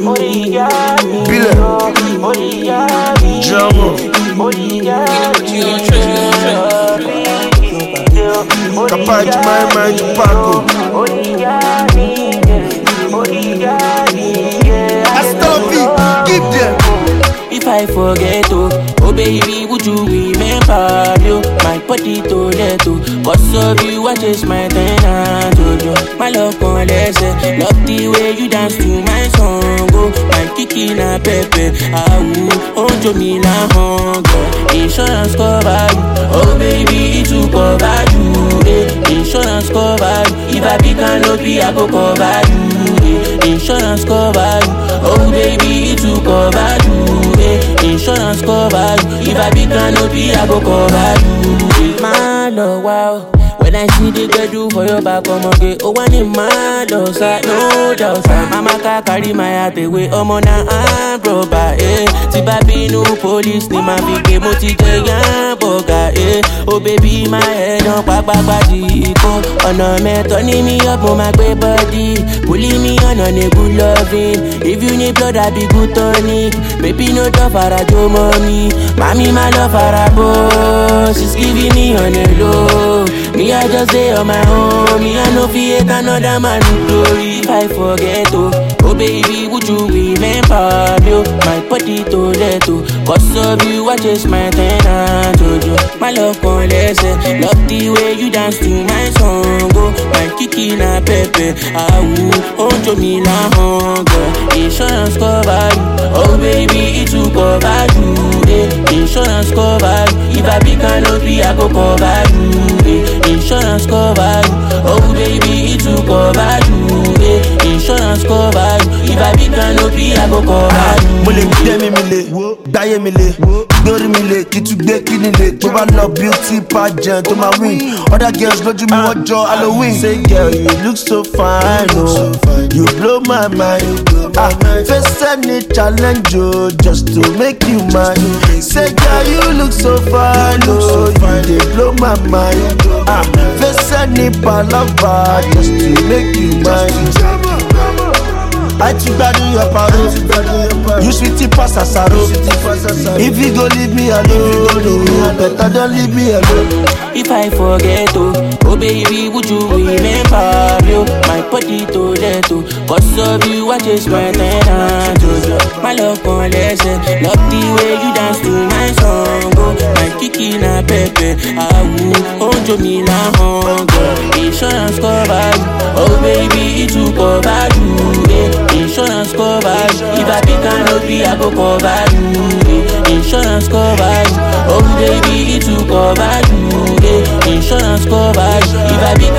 Bile Jamo Capaz de mais de pago Give them. If I forget oh baby, would you remember you? My body to let you. Cause of you, I chase my tenant to my love on lesson. Love the way you dance to my song. Oh, my kiki na pepe. Oh, me la hunger. Insurance cover you. Oh baby, it will cover you. Insurance cover you. If I be canopy, I go cover you. Insurance cover you. Oh baby, it will cover you. Insurance cover you. If I be canopy, I go cover you. My love, wow. When I see the girl do for your back, come again. Oh, one in my love, no doubt. Mama can carry my heart away. Oh, mona, I'm broke, eh. Tiba be no police, ni ma big moti jayan boga, eh. Oh, baby, my head on badi. Oh, no, man, turning me up on my great body. Pulling me on a good loving. If you need blood, I be good tonic. Baby, no doubt for a jo mommy. Mommy, my love for a boss. She's giving me on a low. Me, I just stay on my own. Me, I no fear another man glory. If I forget oh baby, would you remember me? My body to let you. Cause of you, I chase my tenant to you. My love on lesson. Love the way you dance to my song. Oh, my kiki na pepe. Oh, me la hunger. Insurance cover you. Oh baby, it will cover you. Insurance cover you. If I be canopy, I go cover you. Insurance cover you. Oh baby, it will cover you. Insurance cover you. If I be canopy, I go cover you. Mole gbé mi le, gbáyé mi le, gbórí mi le, kí tún gbé kíni le. Tó bá lọ beauty pageant tó máa win. Other girls lójú mi wọ́n jọ Halloween. Say girl, you look so fine, oh. You blow my mind. Face any challenge, oh, just to make you mine. Say girl, you look so fine, oh. You dey blow my mind. Face any palava, just to make you mine. I too bad in your paro. You sweetie pass asaro. If you go leave me alone, better don't leave me alone. If I forget oh baby, would you remember you? My body to let you. Cause of you, I chase my tenant to my love on lesson. Love the way you dance to my song. Oh, my kiki na pepe. Oh, me la hunger. Insurance cover you. Oh baby, it will cover you. Insurance cover you. If I be canopy, I go cover you. Insurance cover you. Oh baby, it will cover you. Insurance cover you. If I be